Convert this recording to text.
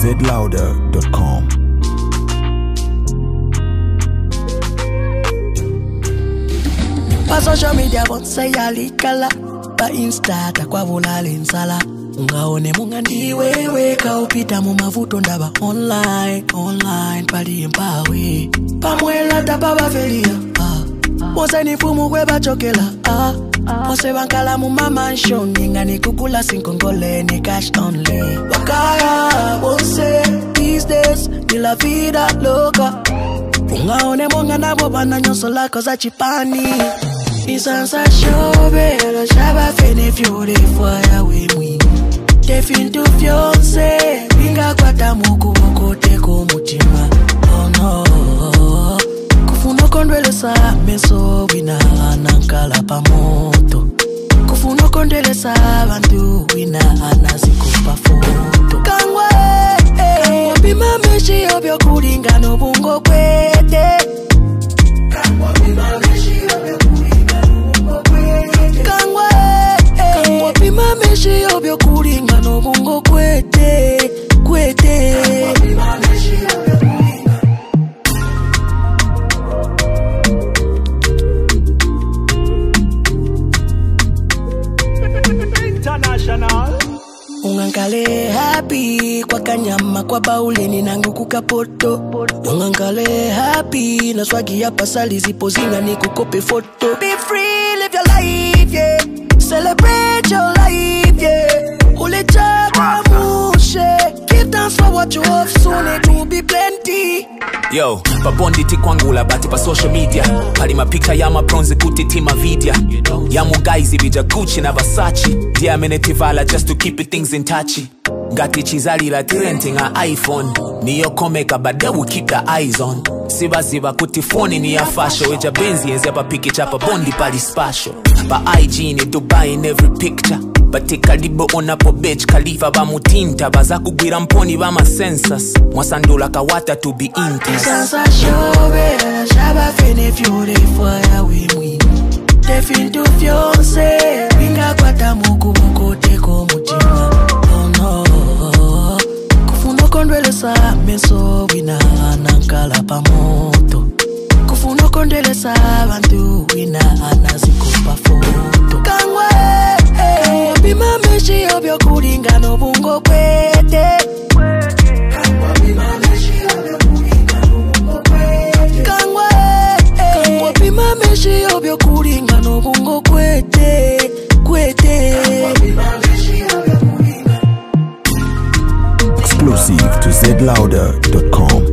zlouder.com. Pa social media bonse yalikala, pa Insta takwavula lensala. Ungaone munga ndiwewe kaupita mu mavuto ndaba online pali mpawe. Pamwela tapaba felia, Mose ni fumu kwe bachokela, Mose bankala mu mansion, ninga ni kukula sinkongole ni cash only. Wakaya bonse these days ni la vida loca. Ungaone munga nabo bana nyoso lako za chipani. Isansa shobe lo shaba fene fiore fire we mwi. Definto fiance binga kwata muku kote ko mutima. Oh no. Kufuno kondwele sa meso wina anankala pa moto. Kufuno kondwele sa bantu wina anazikupa foto. Kangwa bima meshi obyo kulinga no bungo kwete. Kangwa bima meshi obyo kulinga no bungo kwete. Kangwa bima meshi obyo kulinga no bungo kwete. Kangwa bima meshi obyo kulinga. International. Ungankale happy kwa kanyama kwa bauleni nangu kukapoto. Ungankale happy na swagi ya pasali zipo zinga ni kukope foto. Be free, live your life, yeah. Celebrate your life, yeah. Ulichaka mushe. Give thanks for what you have, soon it will be plenty. Yo, pa bonditi kwangula bati pa social media. Pali mapika ya mabronze kutitima vidya. Ya mugaizi bija Gucci na Versace. Dia menetivala just to keep it things in touchy. Ngati chizali la renting a iPhone. Niyo komeka but then we keep the eyes on. Siba kuti phone ni ya fashion. Weja benzi enzi pa piki chapa bondi pali spatial. Pa IG ni Dubai in every picture. Bate kalibo ona po beach Khalifa ba mutinta baza kugwira mponi ba ma census. Mwasandula kawata to be intimate. Sansa shobe shaba fene fiore fire we mwi. Definto fiance binga kwata muku kote ko mutima. Oh no. Kufuno kondwele sa meso wina anankala pa moto. Kufuno kondwele sa bantu wina anazikupa foto. Kangwa bima meshi obyo kulinga no bungo kwete. Kangwa bima meshi obyo kulinga no bungo kwete. Kangwa bima meshi obyo kulinga no bungo kwete. Kangwa bima meshi obyo kulinga. Exclusive to zlouder.com.